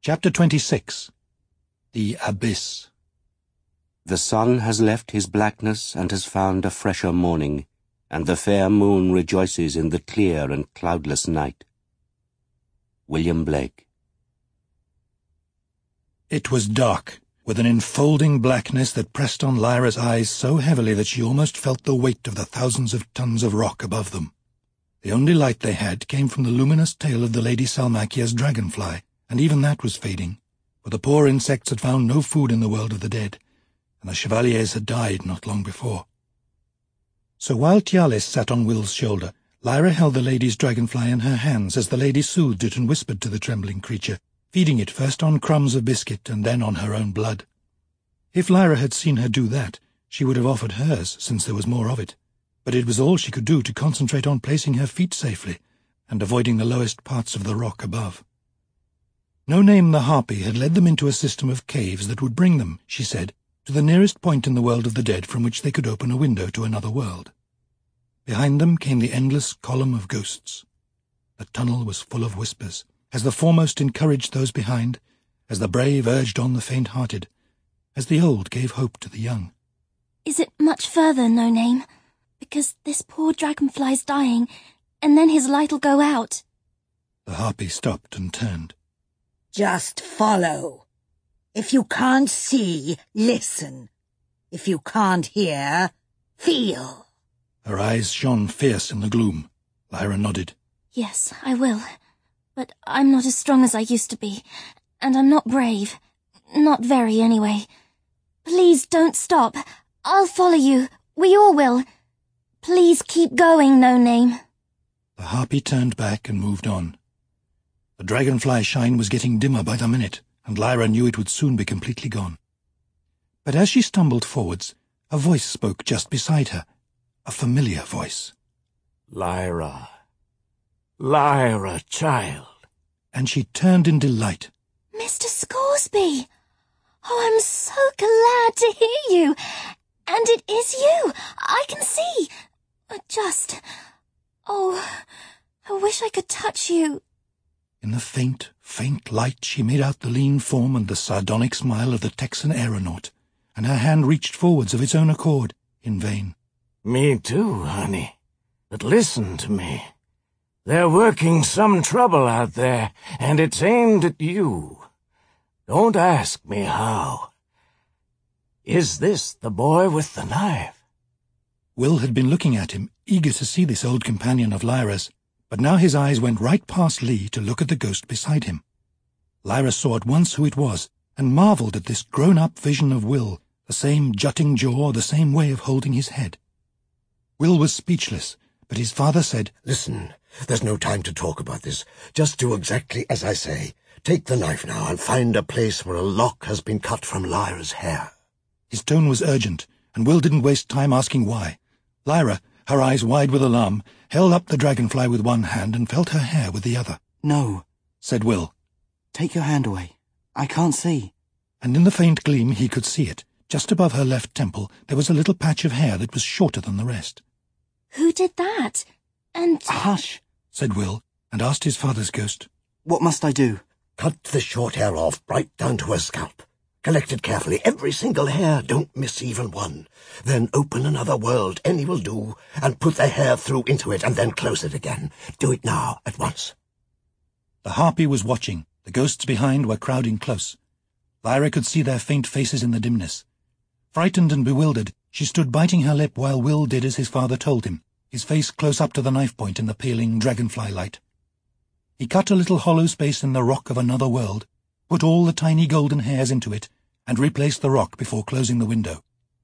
Chapter 26. The Abyss. The sun has left his blackness and has found a fresher morning, and the fair moon rejoices in the clear and cloudless night. William Blake. It was dark, with an enfolding blackness that pressed on Lyra's eyes so heavily that she almost felt the weight of the thousands of tons of rock above them. The only light they had came from the luminous tail of the Lady Salmachia's dragonfly, and even that was fading, for the poor insects had found no food in the world of the dead, and the chevaliers had died not long before. So while Tialis sat on Will's shoulder, Lyra held the lady's dragonfly in her hands as the lady soothed it and whispered to the trembling creature, feeding it first on crumbs of biscuit and then on her own blood. If Lyra had seen her do that, she would have offered hers, since there was more of it, but it was all she could do to concentrate on placing her feet safely and avoiding the lowest parts of the rock above. No Name the Harpy had led them into a system of caves that would bring them, she said, to the nearest point in the world of the dead from which they could open a window to another world. Behind them came the endless column of ghosts. The tunnel was full of whispers, as the foremost encouraged those behind, as the brave urged on the faint-hearted, as the old gave hope to the young. Is it much further, No Name? Because this poor dragonfly's dying, and then his light'll go out. The harpy stopped and turned. Just follow. If you can't see, listen. If you can't hear, feel. Her eyes shone fierce in the gloom. Lyra nodded. Yes, I will. But I'm not as strong as I used to be, and I'm not brave. Not very, anyway. Please don't stop. I'll follow you. We all will. Please keep going, No Name. The harpy turned back and moved on. The dragonfly shine was getting dimmer by the minute, and Lyra knew it would soon be completely gone. But as she stumbled forwards, a voice spoke just beside her, a familiar voice. Lyra. Lyra, child. And she turned in delight. Mr. Scoresby! Oh, I'm so glad to hear you. And it is you. I can see. Oh, I wish I could touch you. In the faint light she made out the lean form and the sardonic smile of the Texan aeronaut, and her hand reached forwards of its own accord, in vain. Me too, honey. But listen to me. They're working some trouble out there, and it's aimed at you. Don't ask me how. Is this the boy with the knife? Will had been looking at him, eager to see this old companion of Lyra's, but now his eyes went right past Lee to look at the ghost beside him. Lyra saw at once who it was, and marvelled at this grown-up vision of Will, the same jutting jaw, the same way of holding his head. Will was speechless, but his father said, "Listen, there's no time to talk about this. Just do exactly as I say. Take the knife now and find a place where a lock has been cut from Lyra's hair." His tone was urgent, and Will didn't waste time asking why. Lyra, her eyes wide with alarm, held up the dragonfly with one hand and felt her hair with the other. "No," said Will. "Take your hand away. I can't see." And in the faint gleam he could see it. Just above her left temple there was a little patch of hair that was shorter than the rest. Who did that? And... "Hush," said Will, and asked his father's ghost. "What must I do?" "Cut the short hair off right down to her scalp. Collect it carefully, every single hair, don't miss even one. Then open another world, any will do, and put the hair through into it, and then close it again. Do it now, at once." The harpy was watching. The ghosts behind were crowding close. Lyra could see their faint faces in the dimness. Frightened and bewildered, she stood biting her lip while Will did as his father told him, his face close up to the knife point in the paling dragonfly light. He cut a little hollow space in the rock of another world, put all the tiny golden hairs into it, and replaced the rock before closing the window.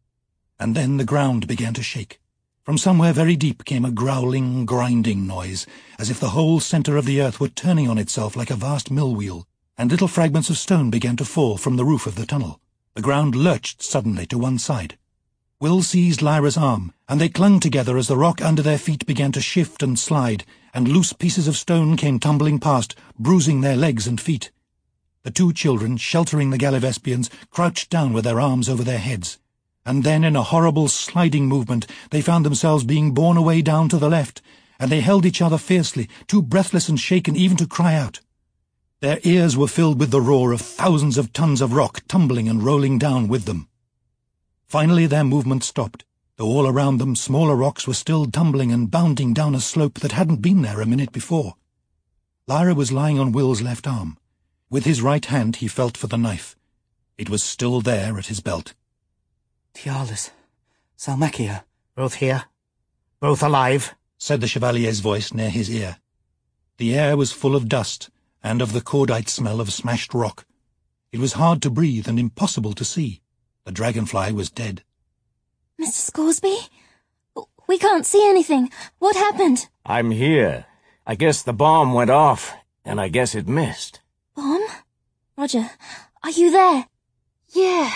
And then the ground began to shake. From somewhere very deep came a growling, grinding noise, as if the whole centre of the earth were turning on itself like a vast mill wheel, and little fragments of stone began to fall from the roof of the tunnel. The ground lurched suddenly to one side. Will seized Lyra's arm, and they clung together as the rock under their feet began to shift and slide, and loose pieces of stone came tumbling past, bruising their legs and feet. The two children, sheltering the Gallivespians, crouched down with their arms over their heads, and then in a horrible sliding movement they found themselves being borne away down to the left, and they held each other fiercely, too breathless and shaken even to cry out. Their ears were filled with the roar of thousands of tons of rock tumbling and rolling down with them. Finally their movement stopped, though all around them smaller rocks were still tumbling and bounding down a slope that hadn't been there a minute before. Lyra was lying on Will's left arm. With his right hand he felt for the knife. It was still there at his belt. Tialis, Salmakia. Both here? Both alive? Said the Chevalier's voice near his ear. The air was full of dust, and of the cordite smell of smashed rock. It was hard to breathe and impossible to see. The dragonfly was dead. Mr. Scoresby? We can't see anything. What happened? I'm here. I guess the bomb went off, and I guess it missed. Bomb? Roger, are you there? Yeah.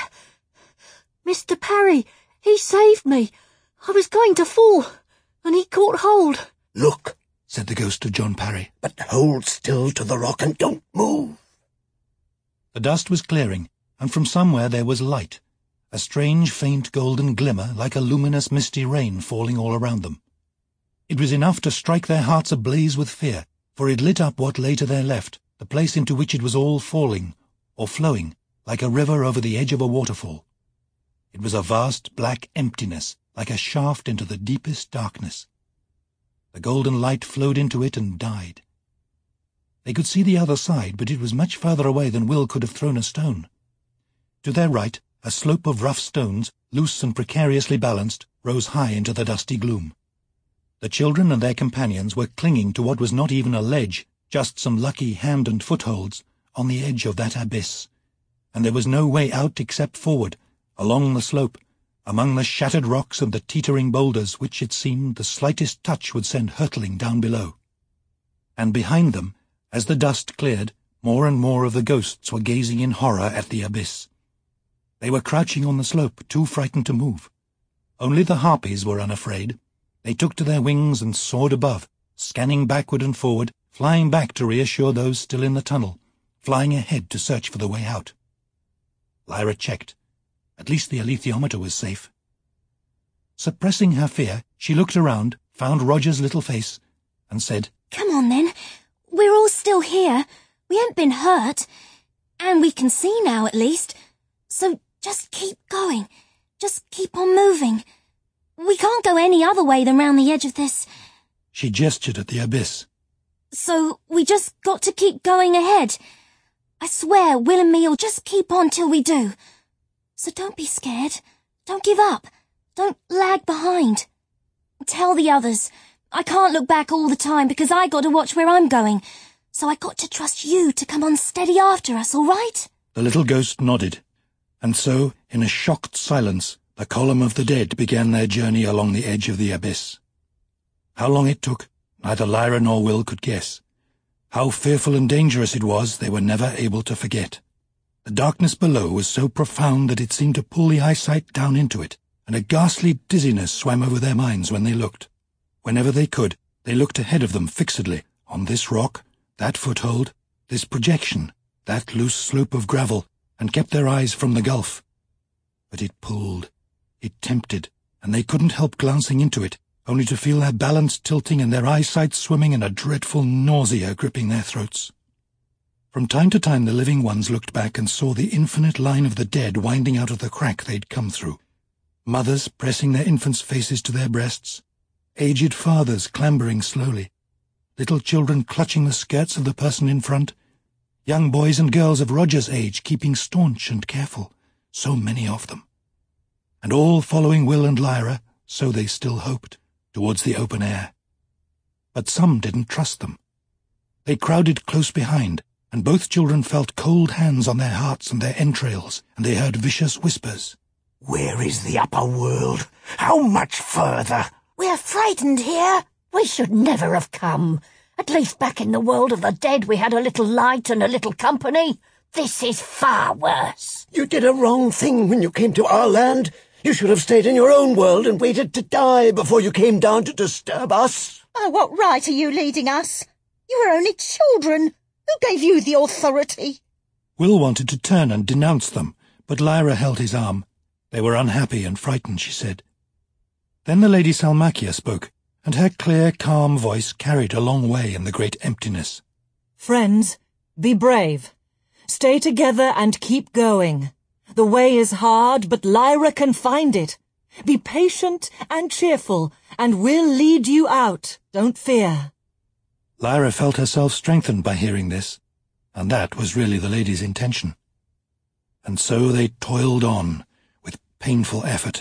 Mr. Parry, he saved me. I was going to fall, and he caught hold. Look, said the ghost of John Parry. But hold still to the rock and don't move. The dust was clearing, and from somewhere there was light, a strange faint golden glimmer like a luminous misty rain falling all around them. It was enough to strike their hearts ablaze with fear, for it lit up what lay to their left, the place into which it was all falling, or flowing, like a river over the edge of a waterfall. It was a vast black emptiness, like a shaft into the deepest darkness. The golden light flowed into it and died. They could see the other side, but it was much further away than Will could have thrown a stone. To their right, a slope of rough stones, loose and precariously balanced, rose high into the dusty gloom. The children and their companions were clinging to what was not even a ledge, just some lucky hand and footholds, on the edge of that abyss, and there was no way out except forward, along the slope, among the shattered rocks and the teetering boulders which it seemed the slightest touch would send hurtling down below. And behind them, as the dust cleared, more and more of the ghosts were gazing in horror at the abyss. They were crouching on the slope, too frightened to move. Only the harpies were unafraid. They took to their wings and soared above, scanning backward and forward, flying back to reassure those still in the tunnel, flying ahead to search for the way out. Lyra checked. At least the alethiometer was safe. Suppressing her fear, she looked around, found Roger's little face, and said, Come on, then. We're all still here. We ain't been hurt. And we can see now, at least. So just keep going. Just keep on moving. We can't go any other way than round the edge of this. She gestured at the abyss. So we just got to keep going ahead. I swear Will and me'll just keep on till we do. So don't be scared. Don't give up. Don't lag behind. Tell the others. I can't look back all the time because I got to watch where I'm going. So I got to trust you to come on steady after us, all right? The little ghost nodded. And so, in a shocked silence, the column of the dead began their journey along the edge of the abyss. How long it took, neither Lyra nor Will could guess. How fearful and dangerous it was, they were never able to forget. The darkness below was so profound that it seemed to pull the eyesight down into it, and a ghastly dizziness swam over their minds when they looked. Whenever they could, they looked ahead of them fixedly, on this rock, that foothold, this projection, that loose slope of gravel, and kept their eyes from the gulf. But it pulled, it tempted, and they couldn't help glancing into it, only to feel their balance tilting and their eyesight swimming and a dreadful nausea gripping their throats. From time to time the living ones looked back and saw the infinite line of the dead winding out of the crack they'd come through. Mothers pressing their infants' faces to their breasts, aged fathers clambering slowly, little children clutching the skirts of the person in front, young boys and girls of Roger's age keeping staunch and careful, so many of them. And all following Will and Lyra, so they still hoped, towards the open air. But some didn't trust them. They crowded close behind, and both children felt cold hands on their hearts and their entrails, and they heard vicious whispers. Where is the upper world? How much further? We're frightened here. We should never have come. At least back in the world of the dead we had a little light and a little company. This is far worse. You did a wrong thing when you came to our land. You should have stayed in your own world and waited to die before you came down to disturb us. Oh, what right are you leading us? You were only children. Who gave you the authority? Will wanted to turn and denounce them, but Lyra held his arm. They were unhappy and frightened, she said. Then the Lady Salmakia spoke, and her clear, calm voice carried a long way in the great emptiness. Friends, Be brave. Stay together and keep going. The way is hard, but Lyra can find it. Be patient and cheerful, and we'll lead you out. Don't fear. Lyra felt herself strengthened by hearing this, and that was really the lady's intention. And so they toiled on, with painful effort.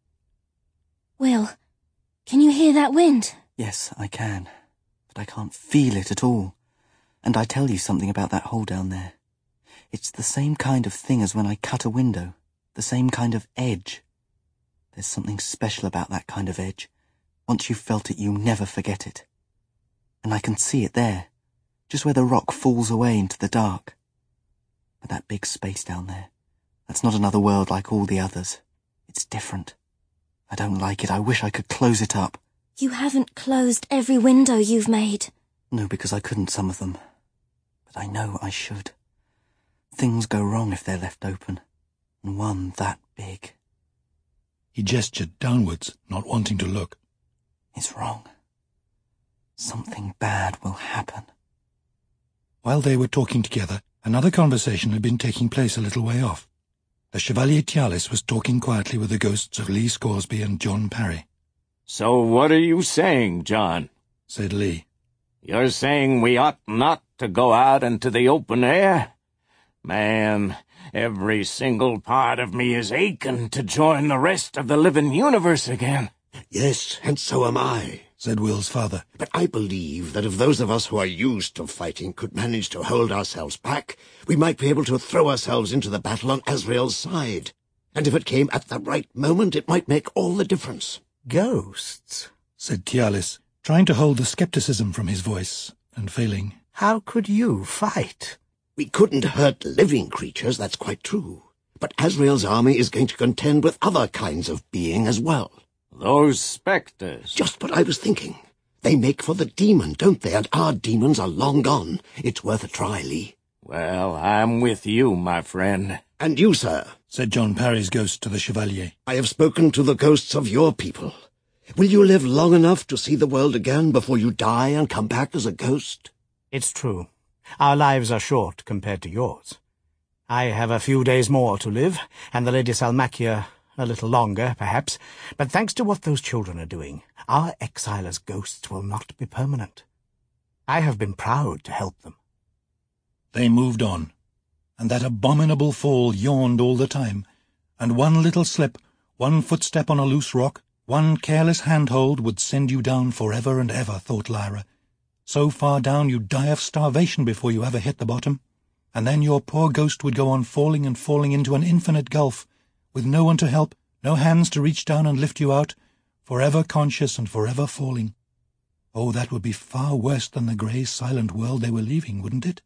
Will, can you hear that wind? Yes, I can, but I can't feel it at all. And I tell you something about that hole down there. It's the same kind of thing as when I cut a window, the same kind of edge. There's something special about that kind of edge. Once you've felt it, you never forget it. And I can see it there, just where the rock falls away into the dark. But that big space down there, that's not another world like all the others. It's different. I don't like it. I wish I could close it up. You haven't closed every window you've made. No, because I couldn't some of them. But I know I should. Things go wrong if they're left open. And one that big. He gestured downwards, not wanting to look. It's wrong. Something bad will happen. While they were talking together, another conversation had been taking place a little way off. The Chevalier Tialis was talking quietly with the ghosts of Lee Scoresby and John Parry. "So what are you saying, John?" said Lee. "You're saying we ought not to go out into the open air? Man, every single part of me is aching to join the rest of the living universe again." Yes, and so am I, said Will's father. But I believe that if those of us who are used to fighting could manage to hold ourselves back, we might be able to throw ourselves into the battle on Azrael's side. And if it came at the right moment, it might make all the difference. Ghosts, said Tialis, trying to hold the skepticism from his voice, and failing. How could you fight? We couldn't hurt living creatures, that's quite true. But Azrael's army is going to contend with other kinds of being as well. Those spectres. Just what I was thinking. They make for the demon, don't they? And our demons are long gone. It's worth a try, Lee. Well, I'm with you, my friend. And you, sir, said John Parry's ghost to the Chevalier. I have spoken to the ghosts of your people. Will you live long enough to see the world again before you die and come back as a ghost? It's true. Our lives are short compared to yours. I have a few days more to live, and the Lady Salmakia a little longer, perhaps. But thanks to what those children are doing, our exile as ghosts will not be permanent. I have been proud to help them. They moved on, and that abominable fall yawned all the time, and one little slip, one footstep on a loose rock, one careless handhold would send you down forever and ever, thought Lyra. So far down you'd die of starvation before you ever hit the bottom, and then your poor ghost would go on falling and falling into an infinite gulf, with no one to help, no hands to reach down and lift you out, forever conscious and forever falling. Oh, that would be far worse than the grey, silent world they were leaving, wouldn't it?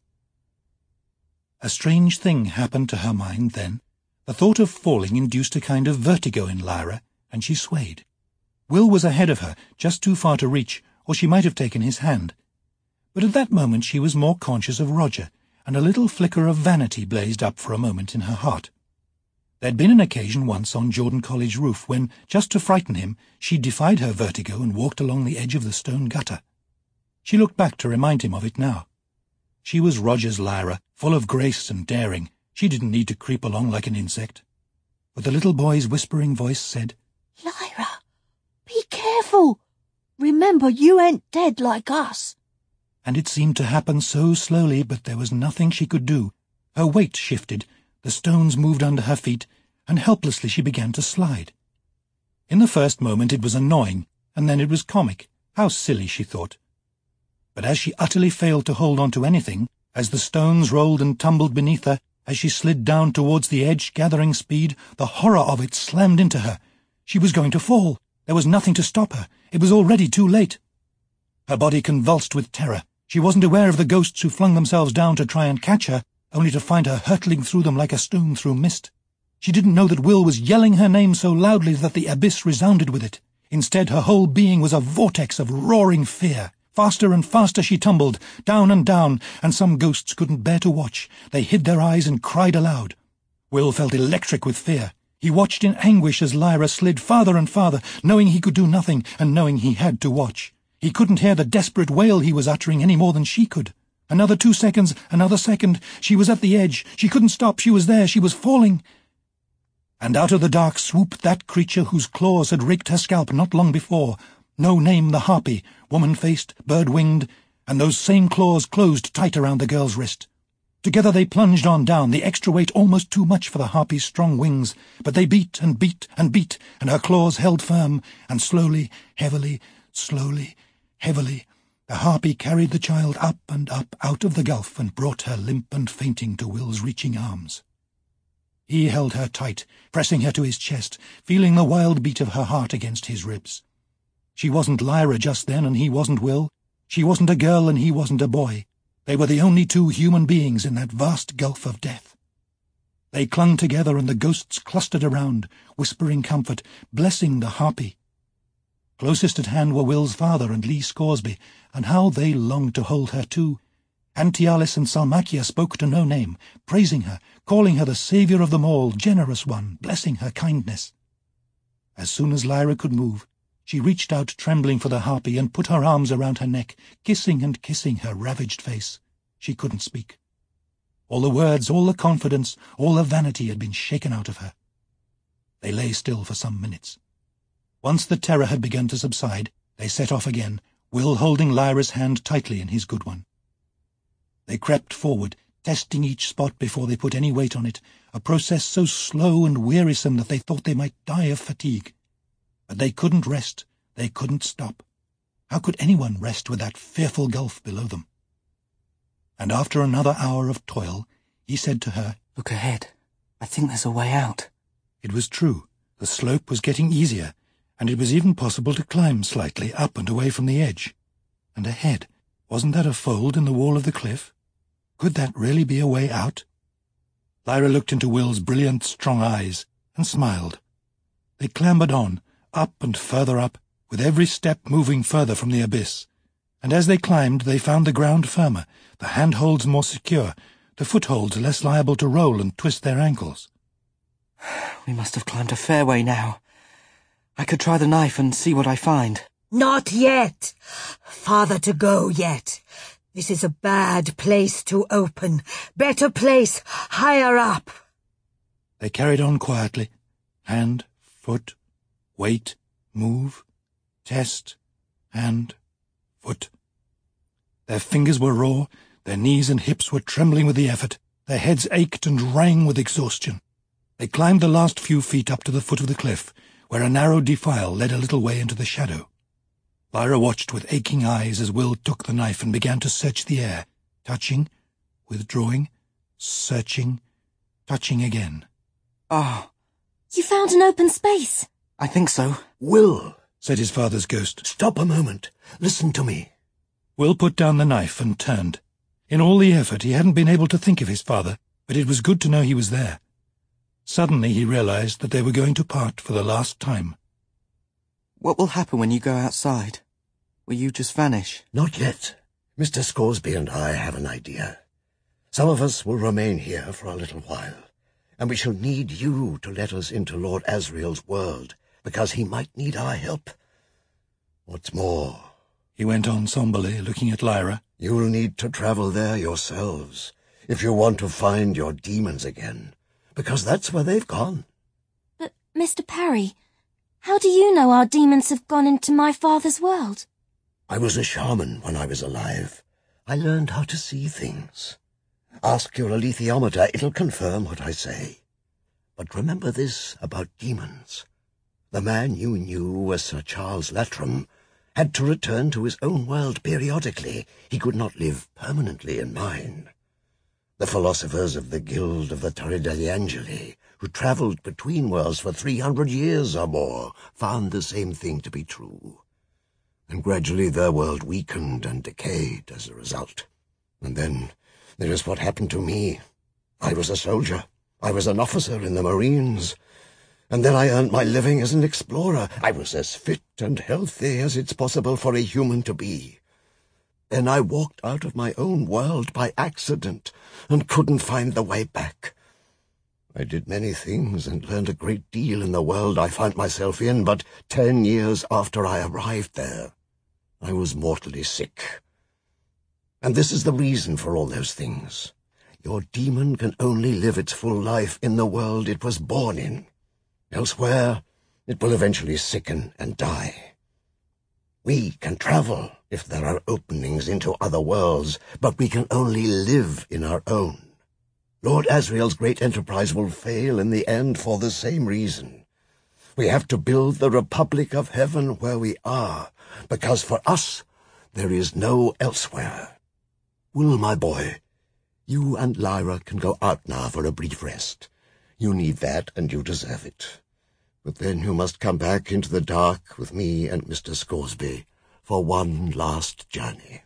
A strange thing happened to her mind then. The thought of falling induced a kind of vertigo in Lyra, and she swayed. Will was ahead of her, just too far to reach, or she might have taken his hand. But at that moment she was more conscious of Roger, and a little flicker of vanity blazed up for a moment in her heart. There'd been an occasion once on Jordan College roof when, just to frighten him, she defied her vertigo and walked along the edge of the stone gutter. She looked back to remind him of it now. She was Roger's Lyra, full of grace and daring. She didn't need to creep along like an insect. But the little boy's whispering voice said, Lyra, be careful. Remember, you ain't dead like us. And it seemed to happen so slowly, but there was nothing she could do. Her weight shifted, the stones moved under her feet, and helplessly she began to slide. In the first moment it was annoying, and then it was comic. How silly, she thought. But as she utterly failed to hold on to anything, as the stones rolled and tumbled beneath her, as she slid down towards the edge, gathering speed, the horror of it slammed into her. She was going to fall. There was nothing to stop her. It was already too late. Her body convulsed with terror. She wasn't aware of the ghosts who flung themselves down to try and catch her, only to find her hurtling through them like a stone through mist. She didn't know that Will was yelling her name so loudly that the abyss resounded with it. Instead, her whole being was a vortex of roaring fear. Faster and faster she tumbled, down, and some ghosts couldn't bear to watch. They hid their eyes and cried aloud. Will felt electric with fear. He watched in anguish as Lyra slid farther and farther, knowing he could do nothing, and knowing he had to watch. He couldn't hear the desperate wail he was uttering any more than she could. Another 2 seconds, another second. She was at the edge. She couldn't stop. She was there. She was falling. And out of the dark swooped that creature whose claws had raked her scalp not long before. No name, the harpy, woman-faced, bird-winged, and those same claws closed tight around the girl's wrist. Together they plunged on down, the extra weight almost too much for the harpy's strong wings, but they beat and beat and beat, and her claws held firm, and slowly, heavily, slowly, heavily, the harpy carried the child up and up out of the gulf and brought her limp and fainting to Will's reaching arms. He held her tight, pressing her to his chest, feeling the wild beat of her heart against his ribs. She wasn't Lyra just then, and he wasn't Will. She wasn't a girl, and he wasn't a boy. They were the only two human beings in that vast gulf of death. They clung together, and the ghosts clustered around, whispering comfort, blessing the harpy. Closest at hand were Will's father and Lee Scoresby, and how they longed to hold her too. Antialis and Salmakia spoke to no name, praising her, calling her the saviour of them all, generous one, blessing her kindness. As soon as Lyra could move, she reached out trembling for the harpy and put her arms around her neck, kissing and kissing her ravaged face. She couldn't speak. All the words, all the confidence, all the vanity had been shaken out of her. They lay still for some minutes. Once the terror had begun to subside, they set off again, Will holding Lyra's hand tightly in his good one. They crept forward, testing each spot before they put any weight on it, a process so slow and wearisome that they thought they might die of fatigue. But they couldn't rest, they couldn't stop. How could anyone rest with that fearful gulf below them? And after another hour of toil, he said to her, "Look ahead. I think there's a way out." It was true. The slope was getting easier, and it was even possible to climb slightly up and away from the edge. And ahead, wasn't that a fold in the wall of the cliff? Could that really be a way out? Lyra looked into Will's brilliant, strong eyes and smiled. They clambered on, up and further up, with every step moving further from the abyss. And as they climbed, they found the ground firmer, the handholds more secure, the footholds less liable to roll and twist their ankles. We must have climbed a fair way now. I could try the knife and see what I find. Not yet. Farther to go yet. This is a bad place to open. Better place higher up. They carried on quietly. Hand, foot, wait, move, test, hand, foot. Their fingers were raw, their knees and hips were trembling with the effort, their heads ached and rang with exhaustion. They climbed the last few feet up to the foot of the cliff, where a narrow defile led a little way into the shadow. Lyra watched with aching eyes as Will took the knife and began to search the air, touching, withdrawing, searching, touching again. Ah. You found an open space. I think so. Will, said his father's ghost. Stop a moment. Listen to me. Will put down the knife and turned. In all the effort, he hadn't been able to think of his father, but it was good to know he was there. Suddenly he realized that they were going to part for the last time. What will happen when you go outside? Will you just vanish? Not yet. Mr. Scoresby and I have an idea. Some of us will remain here for a little while, and we shall need you to let us into Lord Asriel's world, because he might need our help. What's more, he went on somberly, looking at Lyra, you'll need to travel there yourselves, if you want to find your demons again, because that's where they've gone. But, Mr. Parry, how do you know our demons have gone into my father's world? I was a shaman when I was alive. I learned how to see things. Ask your alethiometer, it'll confirm what I say. But remember this about demons. The man you knew was Sir Charles Latram, had to return to his own world periodically. He could not live permanently in mine. The philosophers of the Guild of the Torre degli Angeli, who travelled between worlds for 300 years or more, found the same thing to be true. And gradually their world weakened and decayed as a result. And then there is what happened to me. I was a soldier. I was an officer in the Marines. And then I earned my living as an explorer. I was as fit and healthy as it's possible for a human to be. Then I walked out of my own world by accident and couldn't find the way back. I did many things and learned a great deal in the world I found myself in, but 10 years after I arrived there, I was mortally sick. And this is the reason for all those things. Your demon can only live its full life in the world it was born in. Elsewhere, it will eventually sicken and die. We can travel if there are openings into other worlds, but we can only live in our own. Lord Asriel's great enterprise will fail in the end for the same reason. We have to build the Republic of Heaven where we are, because for us there is no elsewhere. Will, my boy, you and Lyra can go out now for a brief rest. You need that, and you deserve it. But then you must come back into the dark with me and Mr. Scoresby for one last journey.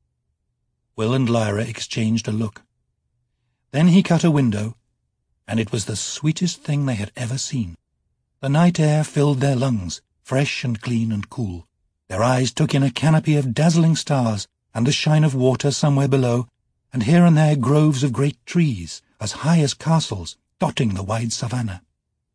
Will and Lyra exchanged a look. Then he cut a window, and it was the sweetest thing they had ever seen. The night air filled their lungs, fresh and clean and cool. Their eyes took in a canopy of dazzling stars, and the shine of water somewhere below, and here and there groves of great trees, as high as castles, dotting the wide savannah.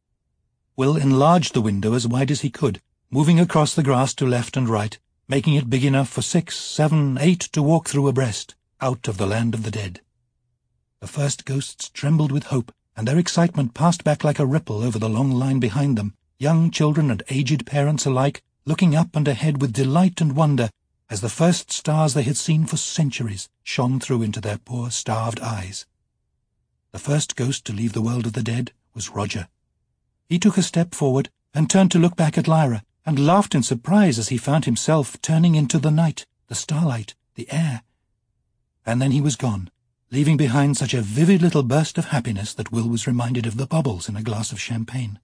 Will enlarged the window as wide as he could, moving across the grass to left and right, making it big enough for 6, 7, 8 to walk through abreast, out of the land of the dead. The first ghosts trembled with hope, and their excitement passed back like a ripple over the long line behind them, young children and aged parents alike looking up and ahead with delight and wonder as the first stars they had seen for centuries shone through into their poor starved eyes. The first ghost to leave the world of the dead was Roger. He took a step forward and turned to look back at Lyra, and laughed in surprise as he found himself turning into the night, the starlight, the air. And then he was gone, leaving behind such a vivid little burst of happiness that Will was reminded of the bubbles in a glass of champagne.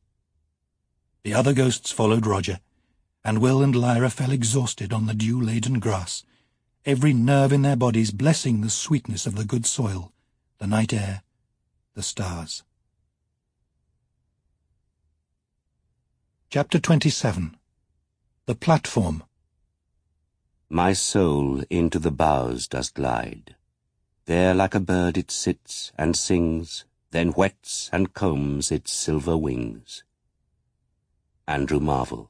The other ghosts followed Roger, and Will and Lyra fell exhausted on the dew-laden grass, every nerve in their bodies blessing the sweetness of the good soil, the night air, the stars. Chapter 27. The Platform. My soul into the boughs does glide. There like a bird it sits and sings, then whets and combs its silver wings. Andrew Marvell.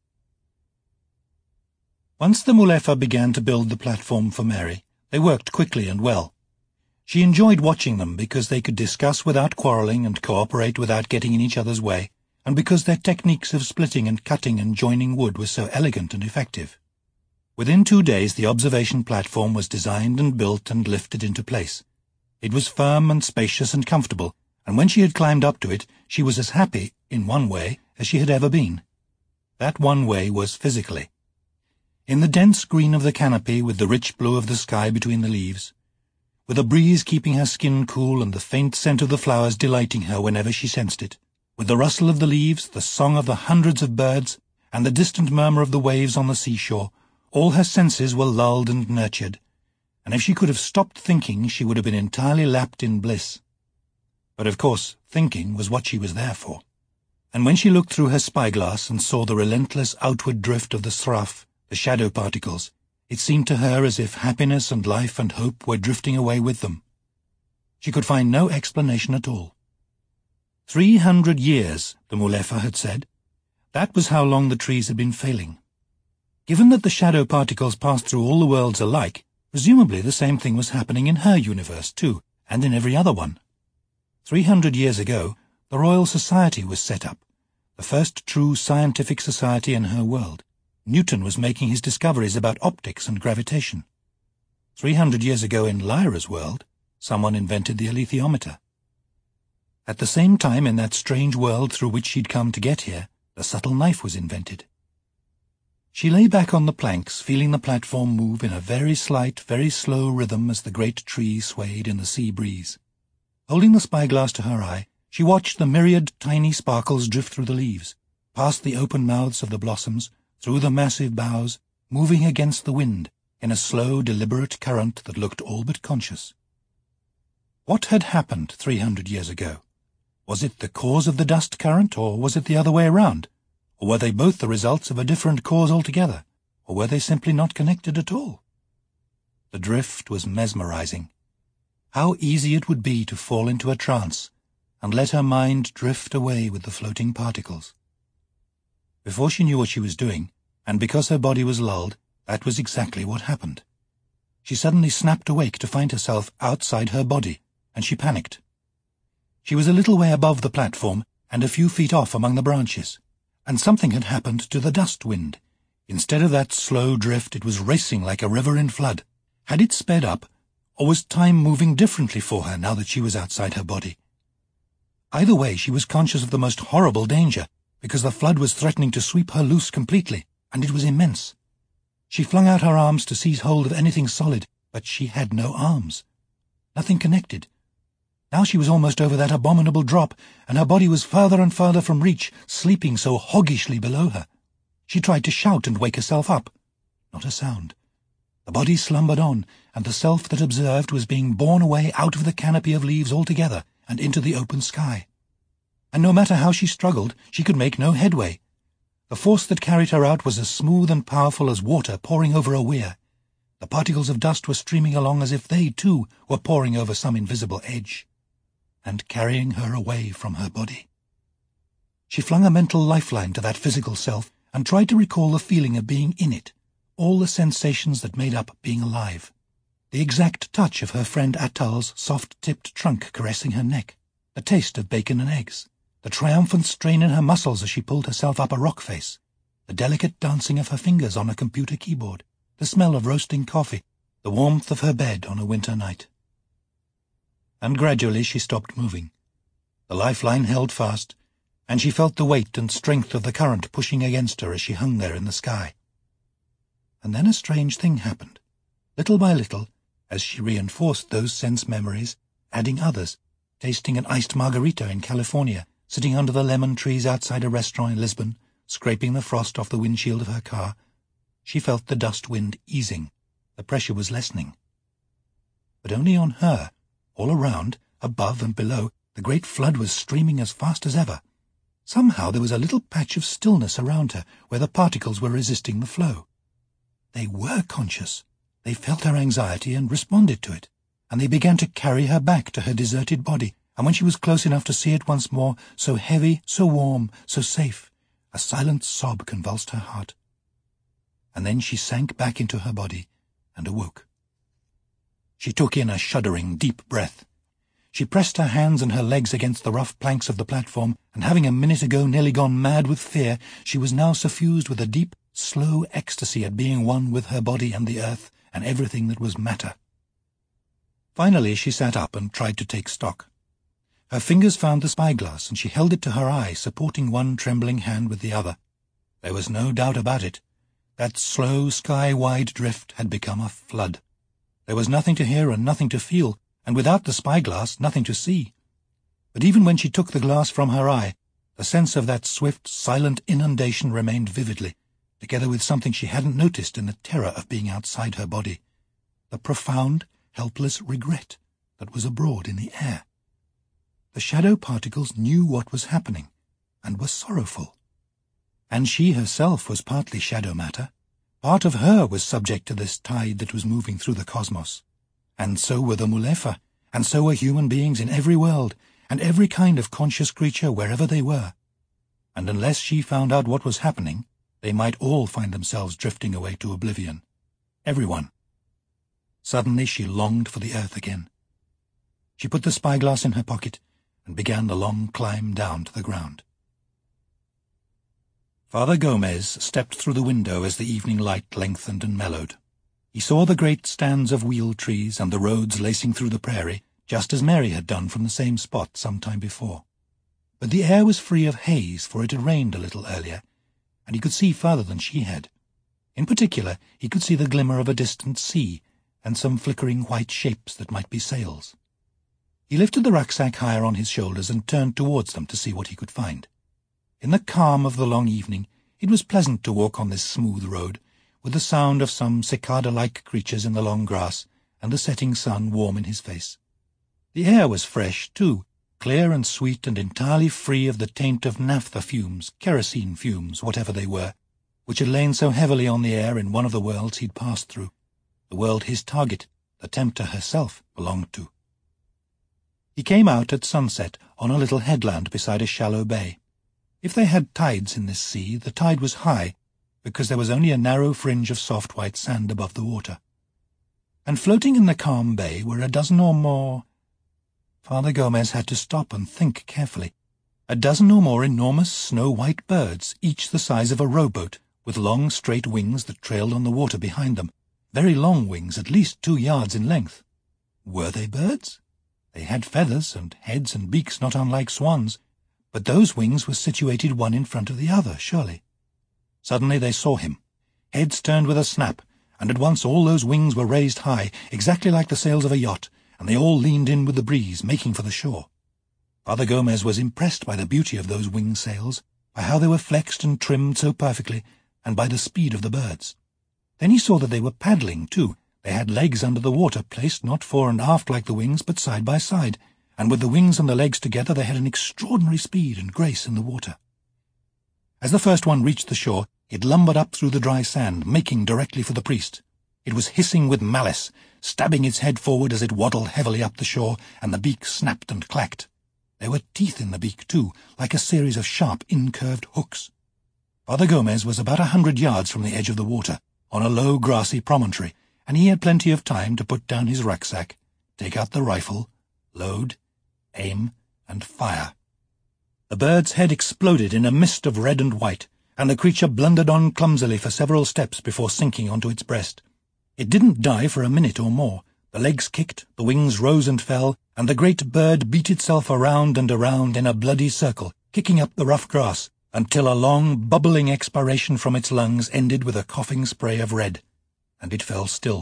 Once the Mulefa began to build the platform for Mary, they worked quickly and well. She enjoyed watching them because they could discuss without quarrelling and cooperate without getting in each other's way, and because their techniques of splitting and cutting and joining wood were so elegant and effective. Within 2 days the observation platform was designed and built and lifted into place. It was firm and spacious and comfortable, and when she had climbed up to it, she was as happy, in one way, as she had ever been. That one way was physically. In the dense green of the canopy, with the rich blue of the sky between the leaves, with a breeze keeping her skin cool and the faint scent of the flowers delighting her whenever she sensed it, with the rustle of the leaves, the song of the hundreds of birds, and the distant murmur of the waves on the seashore, all her senses were lulled and nurtured, and if she could have stopped thinking, she would have been entirely lapped in bliss. But of course, thinking was what she was there for. And when she looked through her spyglass and saw the relentless outward drift of the sraf, the shadow particles, it seemed to her as if happiness and life and hope were drifting away with them. She could find no explanation at all. 300 years, the Mulefa had said. That was how long the trees had been failing. Given that the shadow particles passed through all the worlds alike, presumably the same thing was happening in her universe too, and in every other one. 300 years ago, the Royal Society was set up, the first true scientific society in her world. Newton was making his discoveries about optics and gravitation. 300 years ago in Lyra's world, someone invented the alethiometer. At the same time in that strange world through which she'd come to get here, the subtle knife was invented. She lay back on the planks, feeling the platform move in a very slight, very slow rhythm as the great tree swayed in the sea breeze. Holding the spyglass to her eye, she watched the myriad tiny sparkles drift through the leaves, past the open mouths of the blossoms, through the massive boughs, moving against the wind, in a slow, deliberate current that looked all but conscious. What had happened 300 years ago? Was it the cause of the dust current, or was it the other way around? Or were they both the results of a different cause altogether? Or were they simply not connected at all? The drift was mesmerizing. How easy it would be to fall into a trance, and let her mind drift away with the floating particles. Before she knew what she was doing, and because her body was lulled, that was exactly what happened. She suddenly snapped awake to find herself outside her body, and she panicked. She was a little way above the platform and a few feet off among the branches, and something had happened to the dust wind. Instead of that slow drift, it was racing like a river in flood. Had it sped up, or was time moving differently for her now that she was outside her body? Either way, she was conscious of the most horrible danger, because the flood was threatening to sweep her loose completely, and it was immense. She flung out her arms to seize hold of anything solid, but she had no arms. Nothing connected. Now she was almost over that abominable drop, and her body was farther and farther from reach, sleeping so hoggishly below her. She tried to shout and wake herself up. Not a sound. The body slumbered on, and the self that observed was being borne away out of the canopy of leaves altogether and into the open sky. And no matter how she struggled, she could make no headway. The force that carried her out was as smooth and powerful as water pouring over a weir. The particles of dust were streaming along as if they, too, were pouring over some invisible edge, and carrying her away from her body. She flung a mental lifeline to that physical self and tried to recall the feeling of being in it, all the sensations that made up being alive. The exact touch of her friend Atal's soft-tipped trunk caressing her neck, the taste of bacon and eggs, the triumphant strain in her muscles as she pulled herself up a rock face, the delicate dancing of her fingers on a computer keyboard, the smell of roasting coffee, the warmth of her bed on a winter night. And gradually she stopped moving. The lifeline held fast, and she felt the weight and strength of the current pushing against her as she hung there in the sky. And then a strange thing happened. Little by little, as she reinforced those sense memories, adding others, tasting an iced margarita in California, sitting under the lemon trees outside a restaurant in Lisbon, scraping the frost off the windshield of her car, she felt the dust wind easing. The pressure was lessening. But only on her. All around, above and below, the great flood was streaming as fast as ever. Somehow there was a little patch of stillness around her where the particles were resisting the flow. They were conscious. They felt her anxiety and responded to it, and they began to carry her back to her deserted body, and when she was close enough to see it once more, so heavy, so warm, so safe, a silent sob convulsed her heart. And then she sank back into her body and awoke. She took in a shuddering, deep breath. She pressed her hands and her legs against the rough planks of the platform, and having a minute ago nearly gone mad with fear, she was now suffused with a deep, slow ecstasy at being one with her body and the earth and everything that was matter. Finally she sat up and tried to take stock. Her fingers found the spyglass, and she held it to her eye, supporting one trembling hand with the other. There was no doubt about it. That slow, sky-wide drift had become a flood. There was nothing to hear and nothing to feel, and without the spyglass, nothing to see. But even when she took the glass from her eye, the sense of that swift, silent inundation remained vividly, together with something she hadn't noticed in the terror of being outside her body, the profound, helpless regret that was abroad in the air. The shadow particles knew what was happening, and were sorrowful. And she herself was partly shadow matter. Part of her was subject to this tide that was moving through the cosmos. And so were the Mulefa, and so were human beings in every world, and every kind of conscious creature wherever they were. And unless she found out what was happening, they might all find themselves drifting away to oblivion. Everyone. Suddenly she longed for the earth again. She put the spyglass in her pocket and began the long climb down to the ground. Father Gomez stepped through the window as the evening light lengthened and mellowed. He saw the great stands of wheel trees and the roads lacing through the prairie, just as Mary had done from the same spot some time before. But the air was free of haze, for it had rained a little earlier, and he could see farther than she had. In particular, he could see the glimmer of a distant sea, and some flickering white shapes that might be sails. He lifted the rucksack higher on his shoulders and turned towards them to see what he could find. In the calm of the long evening, it was pleasant to walk on this smooth road, with the sound of some cicada-like creatures in the long grass, and the setting sun warm in his face. The air was fresh, too, clear and sweet and entirely free of the taint of naphtha fumes, kerosene fumes, whatever they were, which had lain so heavily on the air in one of the worlds he'd passed through, the world his target, the tempter herself, belonged to. He came out at sunset on a little headland beside a shallow bay. If they had tides in this sea, the tide was high, because there was only a narrow fringe of soft white sand above the water. and floating in the calm bay were a dozen or more— Father Gomez had to stop and think carefully. A dozen or more enormous snow-white birds, each the size of a rowboat, with long straight wings that trailed on the water behind them. Very long wings, at least 2 yards in length. Were they birds? They had feathers and heads and beaks not unlike swans, but those wings were situated one in front of the other, surely. Suddenly they saw him. Heads turned with a snap, and at once all those wings were raised high, exactly like the sails of a yacht, and they all leaned in with the breeze, making for the shore. Father Gomez was impressed by the beauty of those wing sails, by how they were flexed and trimmed so perfectly, and by the speed of the birds. Then he saw that they were paddling, too. They had legs under the water, placed not fore and aft like the wings, but side by side, and with the wings and the legs together they had an extraordinary speed and grace in the water. As the first one reached the shore, it lumbered up through the dry sand, making directly for the priest. It was hissing with malice, stabbing its head forward as it waddled heavily up the shore, and the beak snapped and clacked. There were teeth in the beak, too, like a series of sharp, incurved hooks. Father Gomez was about 100 yards from the edge of the water, on a low, grassy promontory, and he had plenty of time to put down his rucksack, take out the rifle, load, aim, and fire. The bird's head exploded in a mist of red and white, and the creature blundered on clumsily for several steps before sinking onto its breast. It didn't die for a minute or more. The legs kicked, the wings rose and fell, and the great bird beat itself around and around in a bloody circle, kicking up the rough grass, until a long, bubbling expiration from its lungs ended with a coughing spray of red, and it fell still.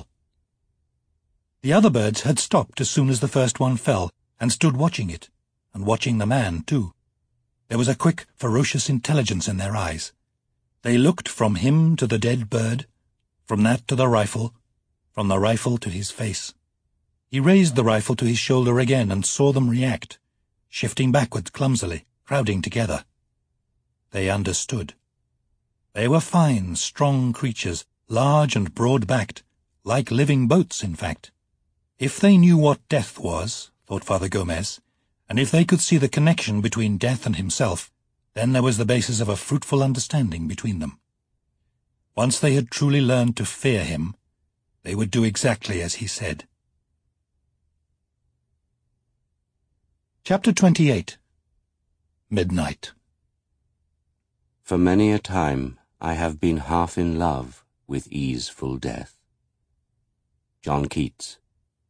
The other birds had stopped as soon as the first one fell, and stood watching it, and watching the man, too. There was a quick, ferocious intelligence in their eyes. They looked from him to the dead bird, from that to the rifle, from the rifle to his face. He raised the rifle to his shoulder again and saw them react, shifting backwards clumsily, crowding together. They understood. They were fine, strong creatures, large and broad-backed, like living boats, in fact. If they knew what death was, thought Father Gomez, and if they could see the connection between death and himself, then there was the basis of a fruitful understanding between them. Once they had truly learned to fear him, they would do exactly as he said. Chapter 28. Midnight. For many a time I have been half in love with easeful death. John Keats.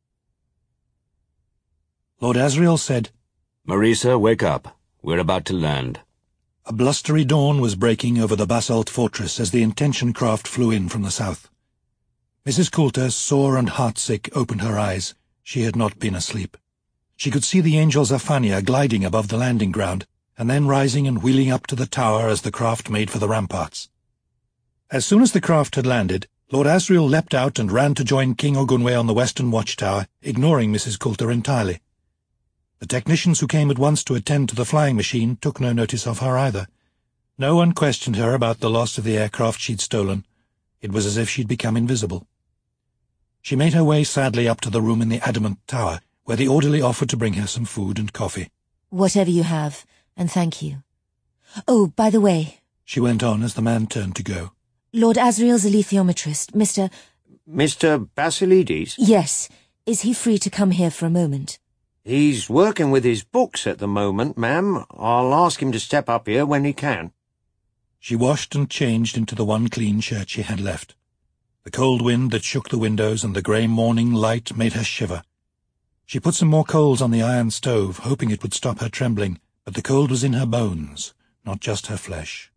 Lord Asriel said, Marisa, wake up. We're about to land. A blustery dawn was breaking over the basalt fortress as the Intention craft flew in from the south. Mrs. Coulter, sore and heartsick, opened her eyes. She had not been asleep. She could see the Angel Zafania gliding above the landing ground, and then rising and wheeling up to the tower as the craft made for the ramparts. As soon as the craft had landed, Lord Asriel leapt out and ran to join King Ogwynwe on the western watchtower, ignoring Mrs. Coulter entirely. The technicians who came at once to attend to the flying machine took no notice of her either. No one questioned her about the loss of the aircraft she'd stolen. It was as if she'd become invisible. She made her way sadly up to the room in the adamant tower, where the orderly offered to bring her some food and coffee. Whatever you have, and thank you. Oh, by the way, she went on as the man turned to go. Lord Asriel's alethiometrist, Mr. Basilides? Yes. Is he free to come here for a moment? He's working with his books at the moment, ma'am. I'll ask him to step up here when he can. She washed and changed into the one clean shirt she had left. The cold wind that shook the windows and the grey morning light made her shiver. She put some more coals on the iron stove, hoping it would stop her trembling, but the cold was in her bones, not just her flesh.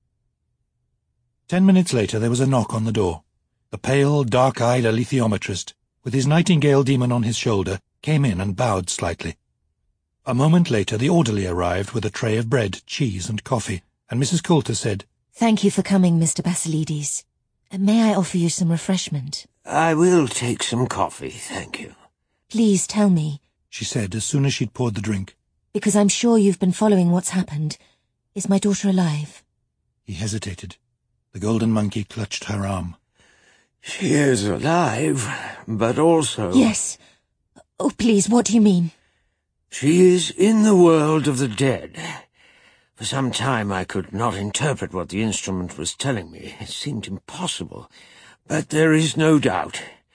10 minutes later there was a knock on the door. The pale, dark-eyed alethiometrist, with his nightingale demon on his shoulder, came in and bowed slightly. A moment later the orderly arrived with a tray of bread, cheese, and coffee, and Mrs. Coulter said, Thank you for coming, Mr. Basilides. May I offer you some refreshment? I will take some coffee, thank you. Please tell me, she said as soon as she'd poured the drink. Because I'm sure you've been following what's happened. Is my daughter alive? He hesitated. The golden monkey clutched her arm. She is alive, but also... Yes. Oh, please, what do you mean? She is in the world of the dead. For some time I could not interpret what the instrument was telling me. It seemed impossible. But there is no doubt.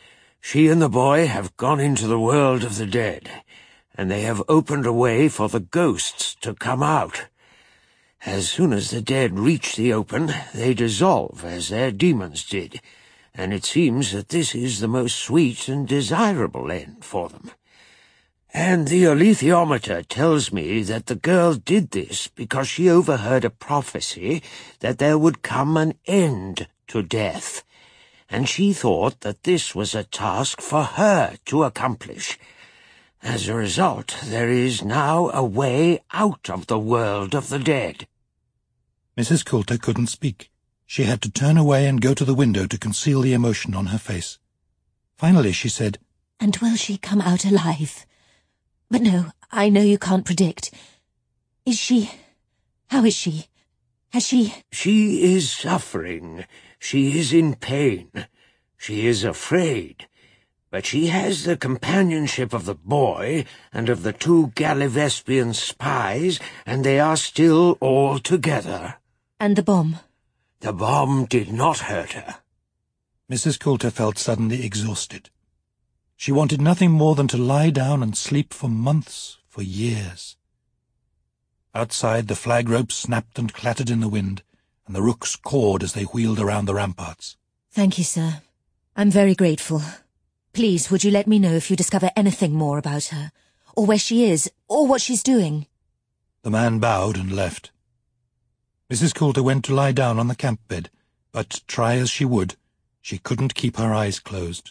She and the boy have gone into the world of the dead, and they have opened a way for the ghosts to come out. As soon as the dead reach the open, they dissolve as their demons did, and it seems that this is the most sweet and desirable end for them. And the alethiometer tells me that the girl did this because she overheard a prophecy that there would come an end to death, and she thought that this was a task for her to accomplish. As a result, there is now a way out of the world of the dead. Mrs. Coulter couldn't speak. She had to turn away and go to the window to conceal the emotion on her face. Finally she said, "And will she come out alive? But no, I know you can't predict. Is she... How is she? Has she... She is suffering. She is in pain. She is afraid. But she has the companionship of the boy and of the 2 Gallivespian spies, and they are still all together." And the bomb? The bomb did not hurt her. Mrs. Coulter felt suddenly exhausted. She wanted nothing more than to lie down and sleep for months, for years. Outside, the flag ropes snapped and clattered in the wind, and the rooks cawed as they wheeled around the ramparts. Thank you, sir. I'm very grateful. Please, would you let me know if you discover anything more about her, or where she is, or what she's doing? The man bowed and left. Mrs. Coulter went to lie down on the camp bed, but try as she would, she couldn't keep her eyes closed.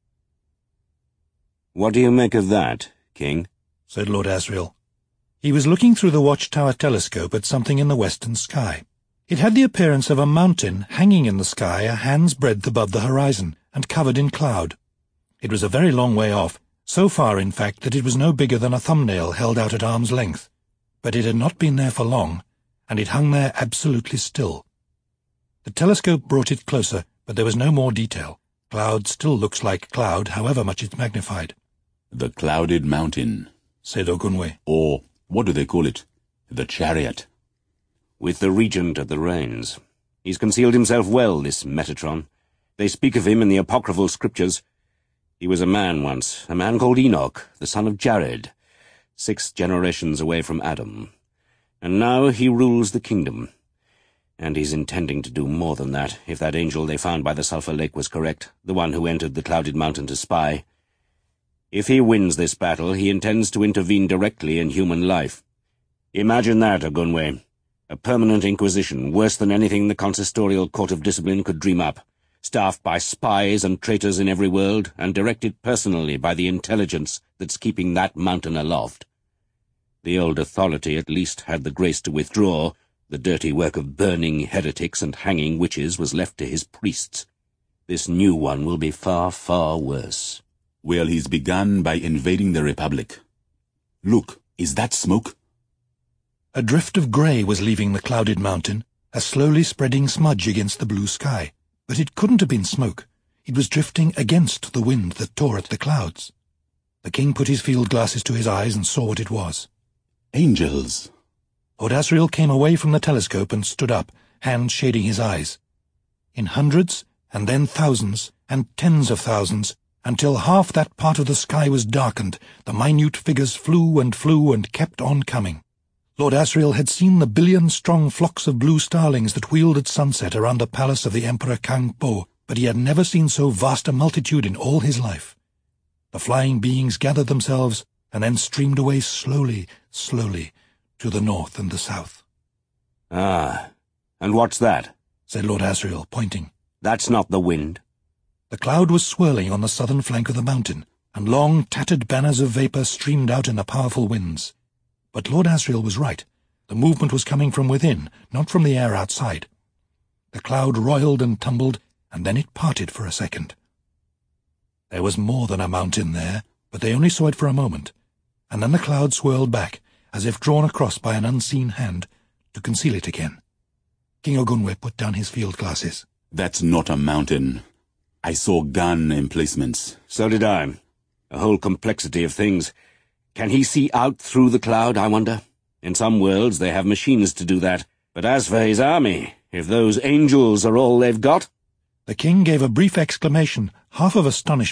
"What do you make of that, King?" said Lord Asriel. He was looking through the watchtower telescope at something in the western sky. It had the appearance of a mountain hanging in the sky a hand's breadth above the horizon, and covered in cloud. It was a very long way off, so far, in fact, that it was no bigger than a thumbnail held out at arm's length. But it had not been there for long, and it hung there absolutely still. The telescope brought it closer, but there was no more detail. Cloud still looks like cloud, however much it's magnified. "The clouded mountain," said Ogunwe. "Or, what do they call it? The chariot." "With the regent at the reins. He's concealed himself well, this Metatron. They speak of him in the apocryphal scriptures. He was a man once, a man called Enoch, the son of Jared, 6 generations away from Adam. And now he rules the kingdom. And he's intending to do more than that, if that angel they found by the Sulphur Lake was correct, the one who entered the clouded mountain to spy. If he wins this battle, he intends to intervene directly in human life. Imagine that, Ogunwe. A permanent inquisition, worse than anything the consistorial court of discipline could dream up, staffed by spies and traitors in every world, and directed personally by the intelligence that's keeping that mountain aloft. The old authority at least had the grace to withdraw. The dirty work of burning heretics and hanging witches was left to his priests. This new one will be far, far worse. Well, he's begun by invading the Republic. Look, is that smoke? A drift of grey was leaving the clouded mountain, a slowly spreading smudge against the blue sky. But it couldn't have been smoke. It was drifting against the wind that tore at the clouds. The king put his field glasses to his eyes and saw what it was. Angels. Lord Asriel came away from the telescope and stood up, hands shading his eyes. In hundreds, and then thousands, and tens of thousands, until half that part of the sky was darkened, the minute figures flew and kept on coming. Lord Asriel had seen the 1,000,000,000-strong flocks of blue starlings that wheeled at sunset around the palace of the Emperor Kang Po, but he had never seen so vast a multitude in all his life. The flying beings gathered themselves and then streamed away slowly, slowly, to the north and the south. "Ah, and what's that?" said Lord Asriel, pointing. "That's not the wind." The cloud was swirling on the southern flank of the mountain, and long, tattered banners of vapour streamed out in the powerful winds. But Lord Asriel was right. The movement was coming from within, not from the air outside. The cloud roiled and tumbled, and then it parted for a second. There was more than a mountain there, but they only saw it for a moment, and then the cloud swirled back, as if drawn across by an unseen hand, to conceal it again. King Ogunwe put down his field glasses. "That's not a mountain. I saw gun emplacements." "So did I. A whole complexity of things. Can he see out through the cloud, I wonder? In some worlds they have machines to do that. But as for his army, if those angels are all they've got—" The king gave a brief exclamation, half of astonishment,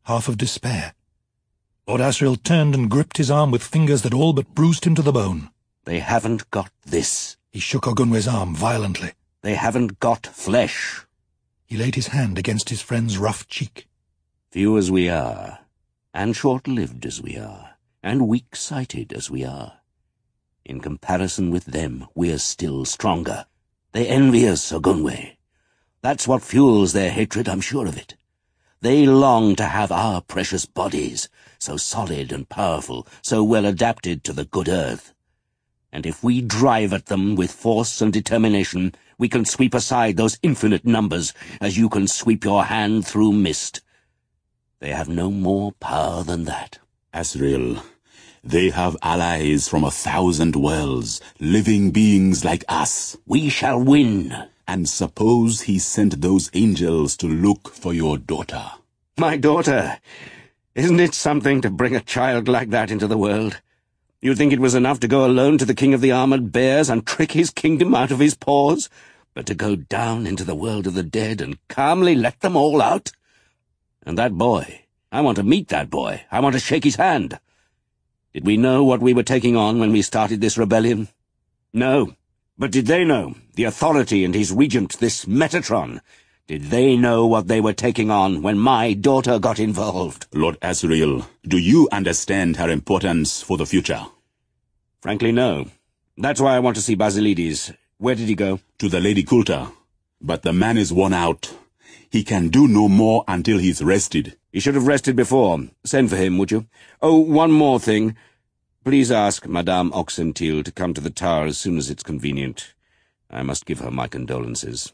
half of despair. Lord Asriel turned and gripped his arm with fingers that all but bruised him to the bone. They haven't got this. He shook Ogunwe's arm violently. They haven't got flesh. He laid his hand against his friend's rough cheek. Few as we are, and short-lived as we are, and weak-sighted as we are, in comparison with them, we're still stronger. They envy us, Ogunwe. That's what fuels their hatred, I'm sure of it. They long to have our precious bodies, so solid and powerful, so well adapted to the good earth. And if we drive at them with force and determination, we can sweep aside those infinite numbers, as you can sweep your hand through mist. They have no more power than that. Asriel, they have allies from 1,000 worlds, living beings like us. We shall win. And suppose he sent those angels to look for your daughter. My daughter? Isn't it something to bring a child like that into the world? You'd think it was enough to go alone to the king of the armored bears and trick his kingdom out of his paws, but to go down into the world of the dead and calmly let them all out? And that boy, I want to meet that boy. I want to shake his hand. Did we know what we were taking on when we started this rebellion? No. But did they know, the Authority and his regent, this Metatron, did they know what they were taking on when my daughter got involved? Lord Asriel, do you understand her importance for the future? Frankly, no. That's why I want to see Basilides. Where did he go? To the Lady Coulter. But the man is worn out. He can do no more until he's rested. He should have rested before. Send for him, would you? Oh, one more thing. Please ask Madame Oxentil to come to the tower as soon as it's convenient. I must give her my condolences.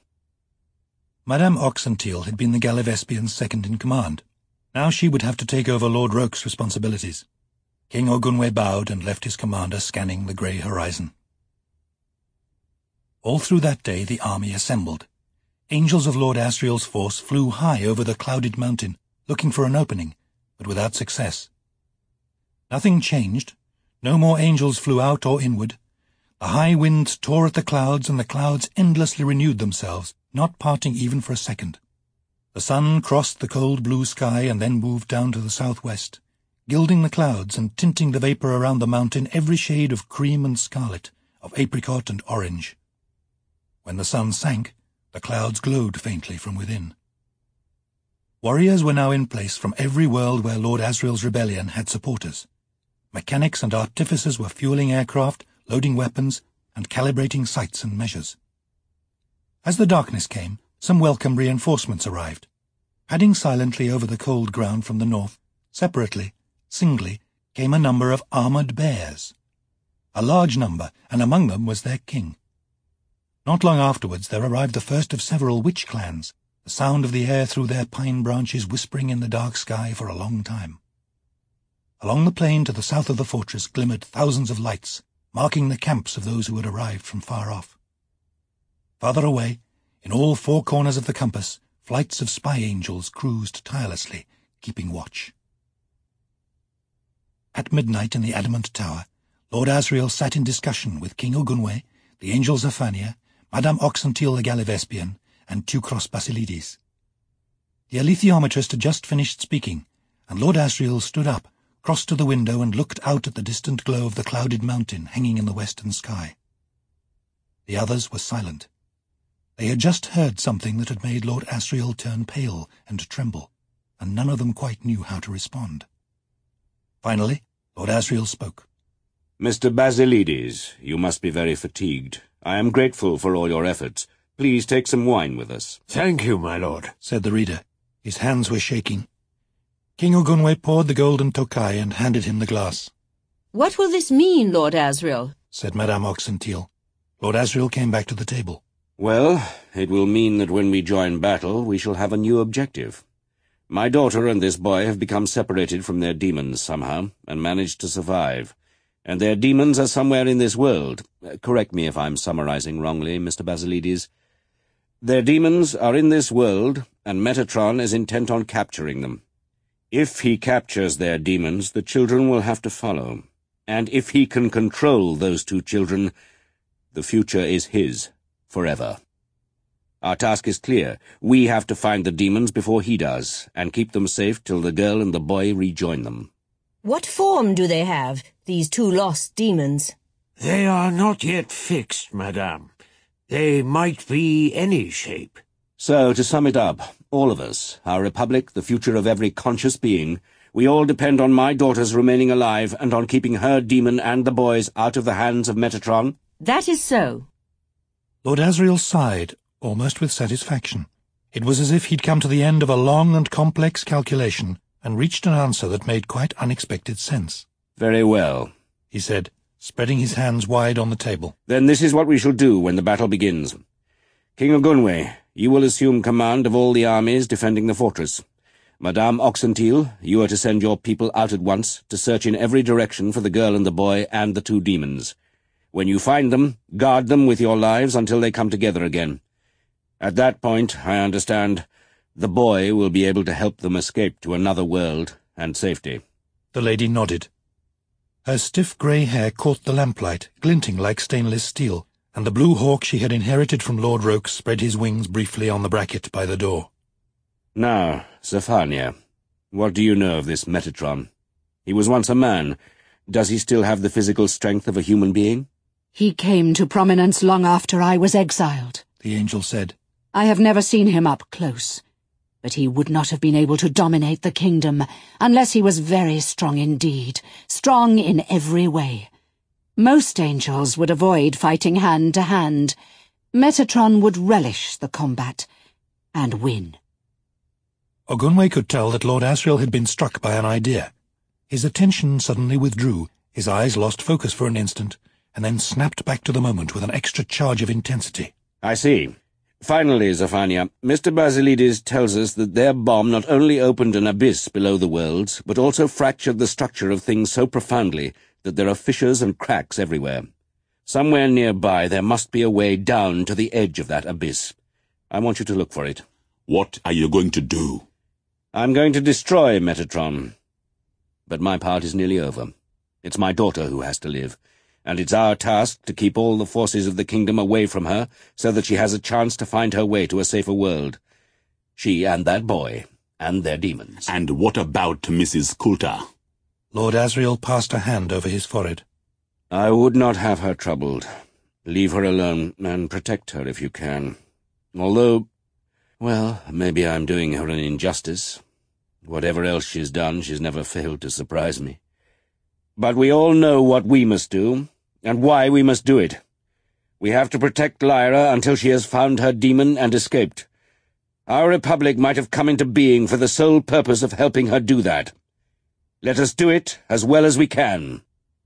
Madame Oxentil had been the Galivespian's second-in-command. Now she would have to take over Lord Roke's responsibilities. King Ogunwe bowed and left his commander scanning the grey horizon. All through that day the army assembled. Angels of Lord Asriel's force flew high over the clouded mountain, looking for an opening, but without success. Nothing changed. No more angels flew out or inward. The high winds tore at the clouds, and the clouds endlessly renewed themselves, not parting even for a second. The sun crossed the cold blue sky and then moved down to the southwest, gilding the clouds and tinting the vapour around the mountain every shade of cream and scarlet, of apricot and orange. When the sun sank, the clouds glowed faintly from within. Warriors were now in place from every world where Lord Asriel's rebellion had supporters. Mechanics and artificers were fueling aircraft, loading weapons, and calibrating sights and measures. As the darkness came, some welcome reinforcements arrived, padding silently over the cold ground from the north. Separately, singly, came a number of armoured bears. A large number, and among them was their king. Not long afterwards there arrived the first of several witch clans, the sound of the air through their pine branches whispering in the dark sky for a long time. Along the plain to the south of the fortress glimmered thousands of lights, marking the camps of those who had arrived from far off. Farther away, in all four corners of the compass, flights of spy angels cruised tirelessly, keeping watch. At midnight in the Adamant Tower, Lord Asriel sat in discussion with King Ogunwe, the angel Zephania, Madame Oxentil the Galivespian, and Teucros Basilides. The alethiometrist had just finished speaking, and Lord Asriel stood up, crossed to the window and looked out at the distant glow of the clouded mountain hanging in the western sky. The others were silent. They had just heard something that had made Lord Asriel turn pale and tremble, and none of them quite knew how to respond. Finally, Lord Asriel spoke. Mr. Basilides, you must be very fatigued. I am grateful for all your efforts. Please take some wine with us. Thank you, my lord, said the reader. His hands were shaking. King Ogunwe poured the golden tokai and handed him the glass. What will this mean, Lord Asriel? Said Madame Oxentil. Lord Asriel came back to the table. Well, it will mean that when we join battle, we shall have a new objective. My daughter and this boy have become separated from their demons somehow, and managed to survive. And their demons are somewhere in this world. Correct me if I'm summarizing wrongly, Mr. Basilides. Their demons are in this world, and Metatron is intent on capturing them. If he captures their demons, the children will have to follow. And if he can control those two children, the future is his, forever. Our task is clear. We have to find the demons before he does, and keep them safe till the girl and the boy rejoin them. What form do they have, these two lost demons? They are not yet fixed, madame. They might be any shape. So, to sum it up, all of us, our republic, the future of every conscious being, we all depend on my daughter's remaining alive and on keeping her demon and the boys out of the hands of Metatron? That is so. Lord Asriel sighed, almost with satisfaction. It was as if he'd come to the end of a long and complex calculation and reached an answer that made quite unexpected sense. Very well, he said, spreading his hands wide on the table. Then this is what we shall do when the battle begins. King Ogunwe, you will assume command of all the armies defending the fortress. Madame Oxentil, you are to send your people out at once to search in every direction for the girl and the boy and the two demons. When you find them, guard them with your lives until they come together again. At that point, I understand, the boy will be able to help them escape to another world and safety. The lady nodded. Her stiff grey hair caught the lamplight, glinting like stainless steel, and the blue hawk she had inherited from Lord Roke spread his wings briefly on the bracket by the door. Now, Zephania, what do you know of this Metatron? He was once a man. Does he still have the physical strength of a human being? He came to prominence long after I was exiled, the angel said. I have never seen him up close, but he would not have been able to dominate the kingdom unless he was very strong indeed, strong in every way. Most angels would avoid fighting hand to hand. Metatron would relish the combat and win. Ogunwe could tell that Lord Asriel had been struck by an idea. His attention suddenly withdrew, his eyes lost focus for an instant, and then snapped back to the moment with an extra charge of intensity. I see. Finally, Zephania, Mr. Basilides tells us that their bomb not only opened an abyss below the worlds, but also fractured the structure of things so profoundly that there are fissures and cracks everywhere. Somewhere nearby there must be a way down to the edge of that abyss. I want you to look for it. What are you going to do? I'm going to destroy Metatron. But my part is nearly over. It's my daughter who has to live, and it's our task to keep all the forces of the kingdom away from her so that she has a chance to find her way to a safer world. She and that boy, and their demons. And what about Mrs. Coulter? Lord Asriel passed a hand over his forehead. I would not have her troubled. Leave her alone, and protect her if you can. Although, well, maybe I'm doing her an injustice. Whatever else she's done, she's never failed to surprise me. But we all know what we must do, and why we must do it. We have to protect Lyra until she has found her demon and escaped. Our republic might have come into being for the sole purpose of helping her do that. Let us do it as well as we can.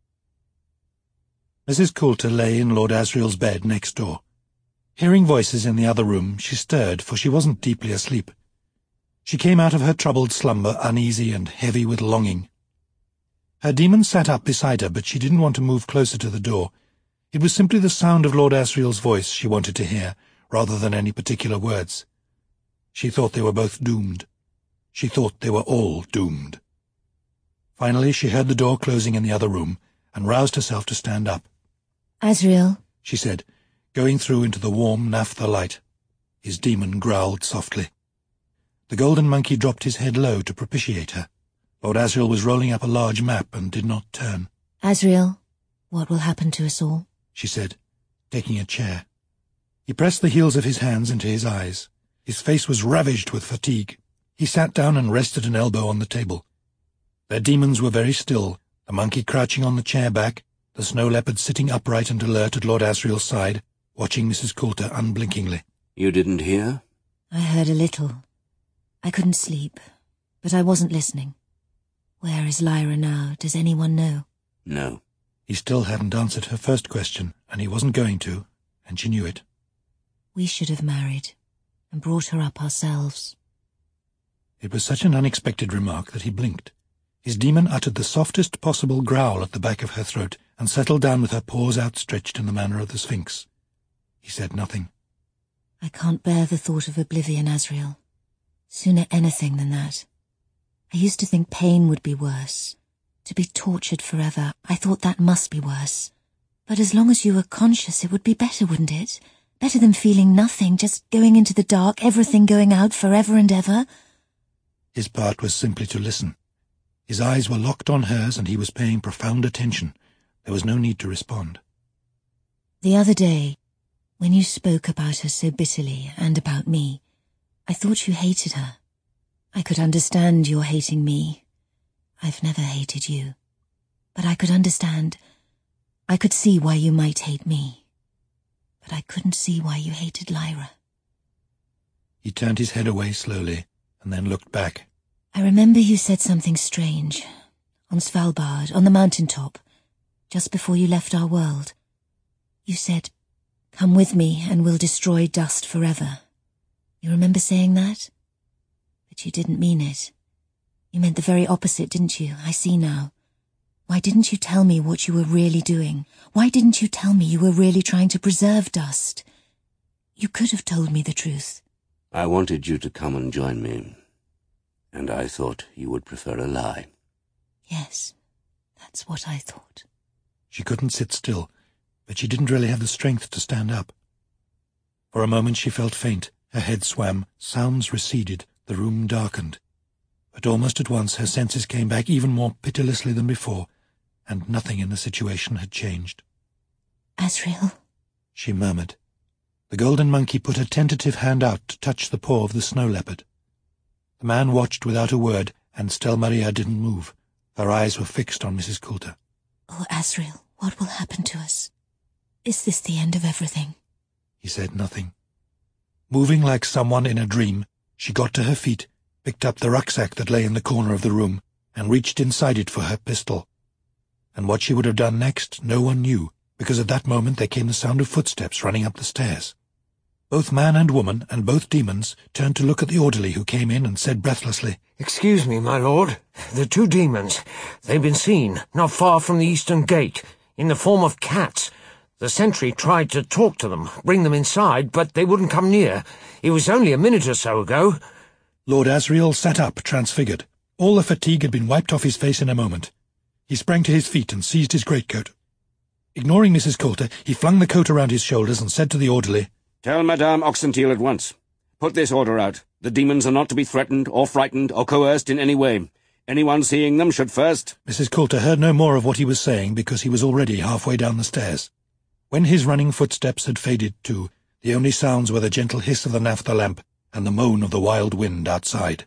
Mrs. Coulter lay in Lord Asriel's bed next door. Hearing voices in the other room, she stirred, for she wasn't deeply asleep. She came out of her troubled slumber uneasy and heavy with longing. Her demon sat up beside her, but she didn't want to move closer to the door. It was simply the sound of Lord Asriel's voice she wanted to hear, rather than any particular words. She thought they were both doomed. She thought they were all doomed. Finally, she heard the door closing in the other room, and roused herself to stand up. Asriel, she said, going through into the warm naphtha light. His demon growled softly. The golden monkey dropped his head low to propitiate her. Lord Asriel was rolling up a large map and did not turn. Asriel, what will happen to us all? She said, taking a chair. He pressed the heels of his hands into his eyes. His face was ravaged with fatigue. He sat down and rested an elbow on the table. Their demons were very still, the monkey crouching on the chair back, the snow leopard sitting upright and alert at Lord Asriel's side, watching Mrs. Coulter unblinkingly. You didn't hear? I heard a little. I couldn't sleep, but I wasn't listening. Where is Lyra now? Does anyone know? No. He still hadn't answered her first question, and he wasn't going to, and she knew it. We should have married, and brought her up ourselves. It was such an unexpected remark that he blinked. His demon uttered the softest possible growl at the back of her throat, and settled down with her paws outstretched in the manner of the Sphinx. He said nothing. I can't bear the thought of oblivion, Asriel. Sooner anything than that. I used to think pain would be worse. To be tortured forever, I thought that must be worse. But as long as you were conscious, it would be better, wouldn't it? Better than feeling nothing, just going into the dark, everything going out forever and ever. His part was simply to listen. His eyes were locked on hers, and he was paying profound attention. There was no need to respond. The other day, when you spoke about her so bitterly, and about me, I thought you hated her. I could understand your hating me. I've never hated you. But I could understand. I could see why you might hate me. But I couldn't see why you hated Lyra. He turned his head away slowly, and then looked back. I remember you said something strange. On Svalbard, on the mountaintop, just before you left our world. You said, "Come with me and we'll destroy dust forever." You remember saying that? But you didn't mean it. You meant the very opposite, didn't you? I see now. Why didn't you tell me what you were really doing? Why didn't you tell me you were really trying to preserve dust? You could have told me the truth. I wanted you to come and join me, and I thought you would prefer a lie. Yes, that's what I thought. She couldn't sit still, but she didn't really have the strength to stand up. For a moment she felt faint, her head swam, sounds receded, the room darkened. But almost at once her senses came back even more pitilessly than before, and nothing in the situation had changed. Asriel, she murmured. The golden monkey put a tentative hand out to touch the paw of the snow leopard. The man watched without a word, and Stelmaria didn't move. Her eyes were fixed on Mrs. Coulter. Oh, Asriel, what will happen to us? Is this the end of everything? He said nothing. Moving like someone in a dream, she got to her feet, picked up the rucksack that lay in the corner of the room, and reached inside it for her pistol. And what she would have done next, no one knew, because at that moment there came the sound of footsteps running up the stairs. Both man and woman, and both demons, turned to look at the orderly who came in and said breathlessly, "Excuse me, my lord. The two demons. They've been seen, not far from the eastern gate, in the form of cats. The sentry tried to talk to them, bring them inside, but they wouldn't come near. It was only a minute or so ago." Lord Asriel sat up, transfigured. All the fatigue had been wiped off his face in a moment. He sprang to his feet and seized his greatcoat. Ignoring Mrs. Coulter, he flung the coat around his shoulders and said to the orderly, "Tell Madame Oxentil at once. Put this order out. The demons are not to be threatened or frightened or coerced in any way. Anyone seeing them should first—" Mrs. Coulter heard no more of what he was saying because he was already halfway down the stairs. When his running footsteps had faded too, the only sounds were the gentle hiss of the naphtha lamp and the moan of the wild wind outside.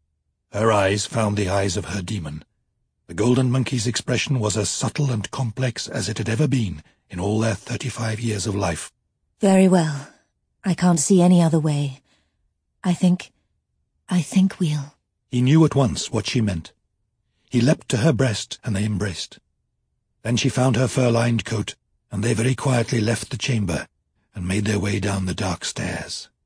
Her eyes found the eyes of her demon. The golden monkey's expression was as subtle and complex as it had ever been in all their 35 years of life. Very well. I can't see any other way. I think we'll... He knew at once what she meant. He leapt to her breast, and they embraced. Then she found her fur-lined coat, and they very quietly left the chamber and made their way down the dark stairs.